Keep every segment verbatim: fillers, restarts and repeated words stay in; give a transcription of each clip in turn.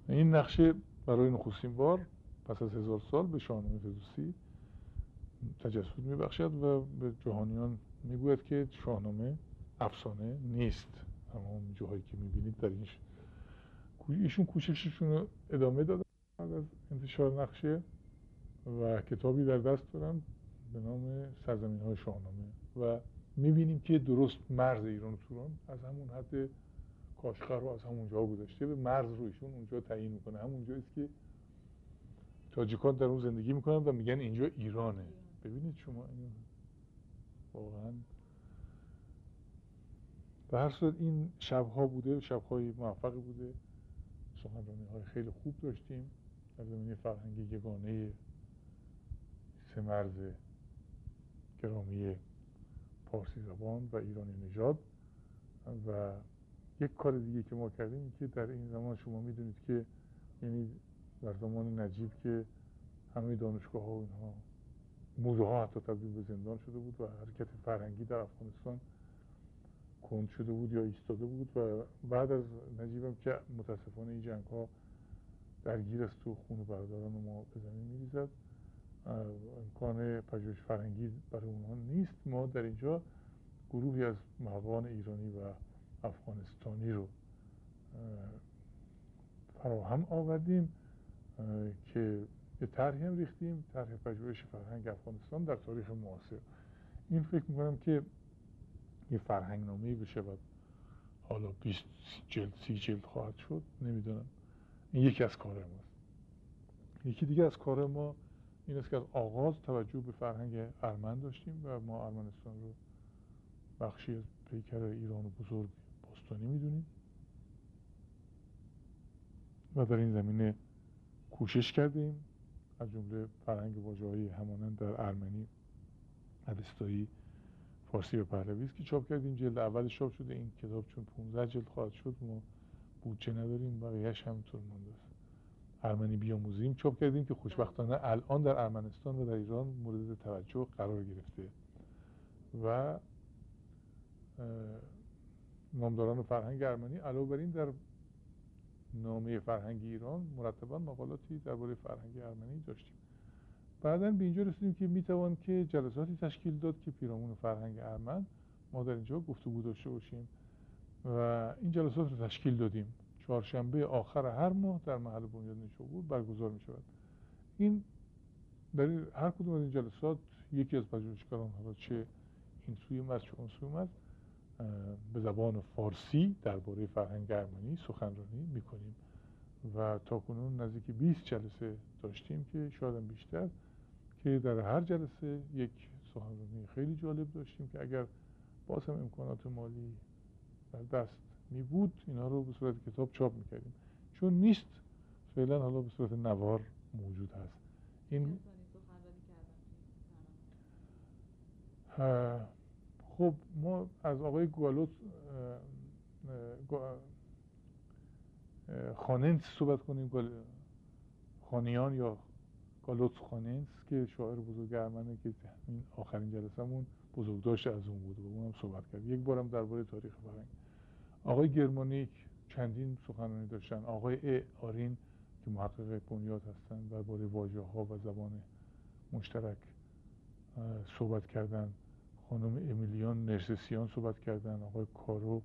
این نقشه برای نخستین بار پس از هزار سال به شاهنامه فردوسی تجسد میبخشد و به جهانیان میگوید که شاهنامه افسانه نیست. اما جاهایی که میبینید در این ایشون کوشششون رو ادامه دادن بعد از انتشار نقشه و کتابی در دست دارن به نام سرزمین های شاهنامه و میبینیم که درست مرز ایران و توران از همون حد کاشغر رو از همونجا گذاشته به مرز رو ایشون اونجا تعیین میکنه. همونجاییست که تاجیکان در اون زندگی میکنن و میگن اینجا ایرانه. ببینید شما این واقعا به هر صورت این شبها بوده، شبهای موفقی بوده، سخنرانی های خیلی خوب داشتیم در زمینه فرهنگی یگانه سه مرز گرامی پارسی زبان و ایرانی نژاد. و یک کار دیگه که ما کردیم که در این زمان شما میدونید که یعنی در زمان نجیب که همه دانشگاه ها و اینها موزه ها حتی تبدیل به زندان شده بود و حرکت فرهنگی در افغانستان کند شده بود یا ایستاده بود و بعد از نجیب هم که متاسفانه این جنگ ها درگیر است و خون برادران ما به زمین میریزد، امکان پژوهش فرهنگی برای اونها نیست. ما در اینجا گروهی از مردان ایرانی و افغانستانی رو فراهم آوردیم که یه طرحی هم ریختیم، طرح پژوهش فرهنگ افغانستان در تاریخ معاصر. این فکر میکنم که یه فرهنگنامه‌ای بشه و حالا بیست جلد سی جلد خواهد شد، نمیدونم. این یکی از کار ماست. یکی دیگه از کار ما این است که از آغاز توجه به فرهنگ ارمن داشتیم و ما ارمنستان رو بخشی از پیکر ایران بزرگ باستانی میدونیم و در این زمینه کوشش کردیم، از جمله فرهنگ واژه‌های همانند در ارمنی، اوستایی، فارسی و پهلوی است که چاپ کردیم. جلد اولش چاپ شده. این کتاب چون پانزده جلد خواهد شد، ما بودجه نداریم، بقیه‌اش همینطور مونده است. ارمنی بیاموزیم چاپ کردیم که خوشبختانه الان در ارمنستان و در ایران مورد توجه قرار گرفته و نامداران فرهنگ ارمنی علاوه بر این در نامه فرهنگ ایران مرتبا مقالاتی درباره فرهنگ ارمنی داشتیم. بعداً به اینجا رسیدیم که میتوان که جلساتی تشکیل داد که پیرامون فرهنگ ارمن ما در اینجا گفتگو داشته باشیم و این جلسات رو تشکیل دادیم. چهارشنبه آخر هر ماه در محل بنیاد نیشابور برگزار می شود. این در هر کدوم از این جلسات یکی از پژوهشگران، حالا چه این سوی مرز چه اون سوی مرز، به زبان فارسی درباره فرهنگ ارمنی سخنرانی میکنیم و تاکنون نزدیک بیست جلسه داشتیم که شاید بیشتر، که در هر جلسه یک سخنرانی خیلی جالب داشتیم که اگر باز هم امکانات مالی در دست می بود اینا رو به صورت کتاب چاپ میکردیم. چون نیست فعلا حالا به صورت نوار موجود هست. این خب ما از آقای گوالوت خاننس صحبت کنیم، خانیان یا گالوت خاننس که شاعر بزرگ ارمنه که این آخرین جلسه‌مون بزرگداشت از اون بود و اونم صحبت کرد. یک بارم درباره تاریخ فرهنگ. آقای گرمانیک چندین سخنرانی داشتن. آقای ای آرین که محقق بنیاد هستن درباره واژه‌ها و زبان مشترک صحبت کردن. خانم امیلیان نرسسیان صحبت کردن. آقای کارو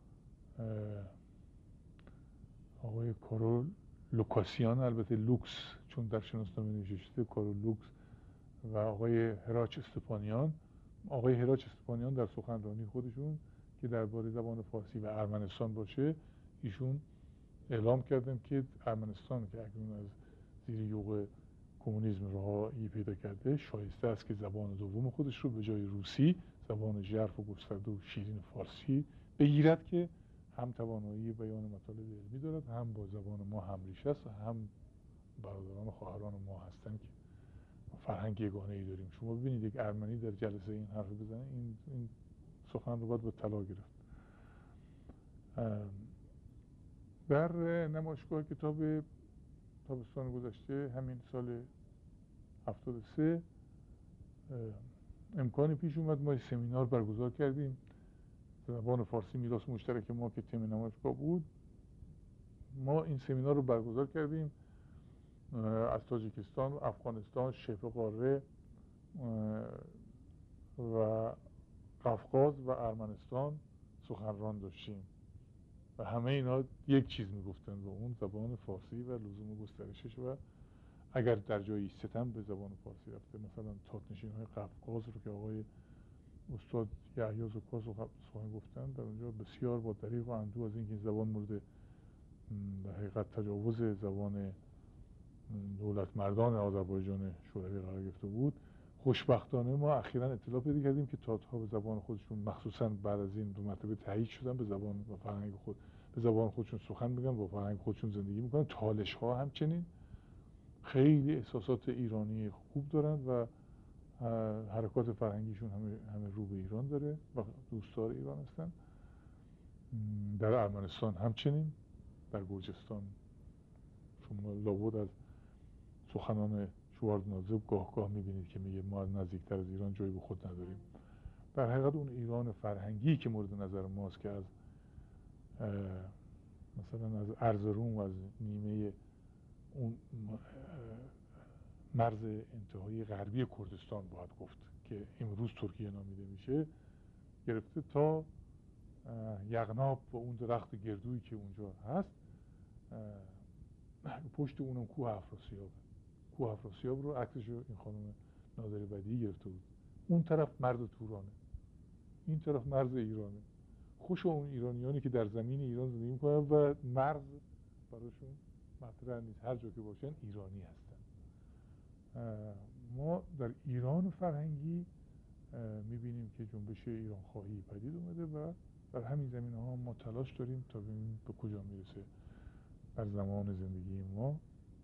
آقای کارو لوکاسیان، البته لوکس چون در شناسنامه نوشته کارو لوکس، و آقای هراچ استپانیان. آقای هراچ استپانیان در سخنرانی خودشون که درباره زبان فارسی و ارمنستان باشه، ایشون اعلام کردن که ارمنستان که اکنون از زیر یوغ کمونیسم رهایی پیدا کرده شایسته است که زبان دوم خودش رو به جای روسی زبان ژرف و گسترده و شیرین فارسی بگیرد که هم توانایی بیان مطالب علمی دارد، هم با زبان ما همریشه است و هم برادران و خواهران ما هستند که فرهنگ یگانه ای داریم. شما ببینید یک ارمنی در جلسه این حرف بزنه، این این سخن رو باید با طلا گرفت. در نمایشگاه کتاب تابستان گذشته همین سال هفتاد و سه امکانی پیش اومد ما سمینار برگزار کردیم. زبان فارسی میراث مشترک ما که تم نمایشگاه بود، ما این سمینار رو برگزار کردیم از تاجیکستان، افغانستان، شبه قاره و قفقاز و ارمنستان سخنران داشتیم و همه اینا یک چیز میگفتن و اون زبان فارسی و لزوم گسترشش و اگر در جایی ستم به زبان فارسی رفته، مثلا تاتنشین های قفقاز رو که آقای استاد یحیی زکا سخن گفتن، در اونجا بسیار با دریغ و اندوه از اینکه زبان مورد در حقیقت تجاوز زبان دولت مردان آذربایجان شوروی قرار گرفته بود. خوشبختانه ما اخیراً اطلاع پیدا کردیم که تات‌ها به زبان خودشون مخصوصاً بعد از این دو مرتبه تایید شدن به زبان و فرهنگ خود به زبان خودشون سخن میگن، با فرهنگ خودشون زندگی میکنن. تالش‌ها همچنین خیلی احساسات ایرانی خوب دارن و حرکات فرهنگیشون همه همه رو به ایران داره و دوستدار ایران هستن. در ارمنستان همچنین، در گرجستان شما لابد از سخنان شواردنادزه گاه گاه میبینید که میگه ما نزدیکتر از ایران جایی به خود نداریم. در حقیقت اون ایران فرهنگی که مورد نظر ماست که از مثلا از ارزروم و از نیمه اون مرز انتهایی غربی کردستان باید گفت که امروز ترکیه نامیده میشه، گرفته تا یغناب و اون درخت گردویی که اونجا هست، پشت اونم کوه افراسیاب. کوه افراسیاب رو عکسش رو این خانم نادر بدیعی گرفته بود. اون طرف مرز تورانه، این طرف مرز ایرانه. خوش اون ایرانیانی که در زمین ایران زندگی میکنن و مرز براشون مطرح نیست، هر جا که باشن ایرانی هستن. ما در ایران فرهنگی میبینیم که جنبش ایران خواهی پدید اومده و در همین زمینه ها ما تلاش داریم تا ببینیم به کجا میرسه در زمان زندگی ما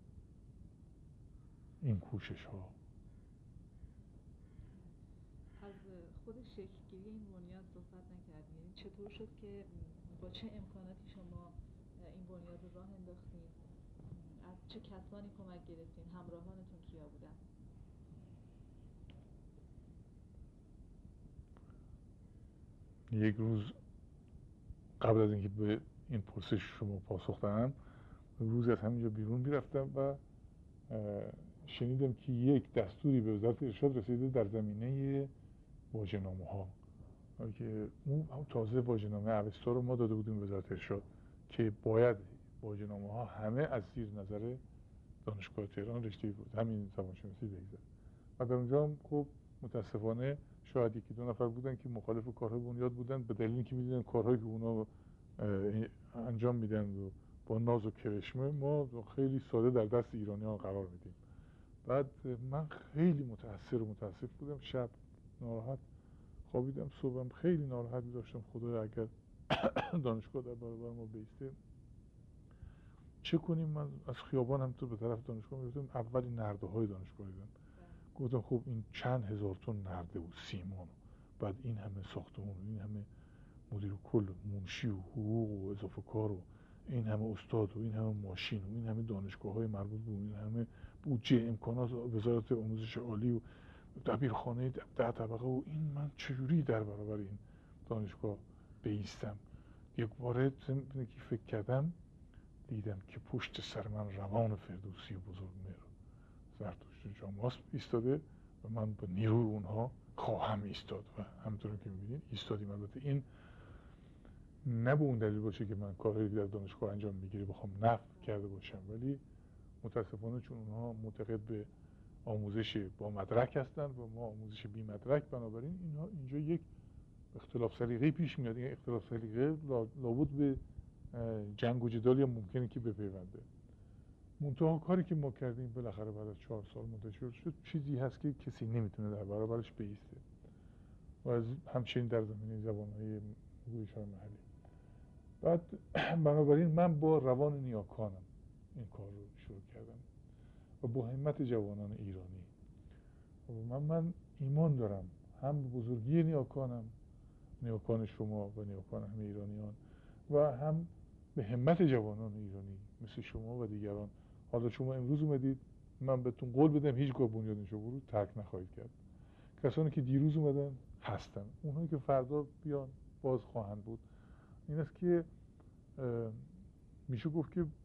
این کوشش ها. از خود شکل‌گیری این بنیاد صحبت نکردیم، یعنی چطور شد که با چه امکاناتی شما این بنیاد رو راه انداختین؟ از چه کسانی کمک گرفتین؟ همراهانتون کیا بودن؟ یک روز قبل از اینکه به این پرسش شما پاسخ دهم، روزی از همینجا بیرون میرفتم و شنیدم که یک دستوری به وزارت ارشاد رسیده در زمینه واژه‌نامه ها که اون تازه واژه‌نامه اوستا رو ما داده بودیم به وزارت ارشاد که باید واژه‌نامه ها همه از زیر نظر دانشگاه تهران رشته بود همین زبانشناسی بگذره. و در اونجا هم خب متاسفانه شاید یکی دو نفر بودن که مخالف کارهای بنیاد بودن به دلیل اینکه می‌دیدن کارهایی که اونا انجام میدن و با ناز و کرشمه ما خیلی ساده در دست ایرانیان قرار میدیم. بعد من خیلی متأثر و متاسف بودم، شب ناراحت خوابیدم، صبحم خیلی ناراحت داشتم خدایا اگر دانشگاه در برابر ما بیسته چه کنیم. من از خیابان هم تو به طرف دانشگاه میرفتم، اولی نرده های دانشگاه دیدم، گفتم خب این چند هزار تن نرده و سیمان، بعد این همه ساختمون، این همه مدیر کل منشی و حقوق و اضافه کار و این همه استاد و این همه ماشین و این همه دانشگاه های مربوط به این همه بودجه امکانات وزارت آموزش عالی و دبیرخانه ده طبقه و این من چجوری در برابر این دانشگاه بیستم. یک باره که فکر کردم دیدم که پشت سر من روان فردوسی بزرگ مهر زرتشت جاماس ایستاده و من با نیروی اونها خواهم ایستاد و همونطور که می‌بینید ایستادیم. البته این نه به اون دلیل باشه که من کارهایی در دانشگاه انجام میگیری بخوام نفی کرده باشم، ولی متاسفانه چون اونها معتقد به آموزش با مدرک هستن و ما آموزش بی مدرک، بنابراین اینها اینجا یک اختلاف سلیقه‌ای پیش میاد. این اختلاف سلیقه لابد به جنگ و جدال یا ممکنه که بپیونده. منتها کاری که ما کردیم بالاخره بعد از چهار سال منتشر شد چیزی هست که کسی نمیتونه در برابرش بایسته و از همچنین در زمینه زبان‌های گویش‌های محلی. بعد بنابراین من با روان نیاکانم این کار رو شروع کردم و با همت جوانان ایرانی و من من ایمان دارم هم به بزرگی نیاکانم، نیاکان شما و نیاکان همه ایرانیان، و هم به همت جوانان ایرانی مثل شما و دیگران. حالا شما امروز اومدید، من بهتون قول بدم هیچگاه بنیاد نشو رو ترک نخواهید کرد. کسانی که دیروز اومدن هستن، اونهایی که فردا بیان باز خواهند بود. این است که میشه گفت که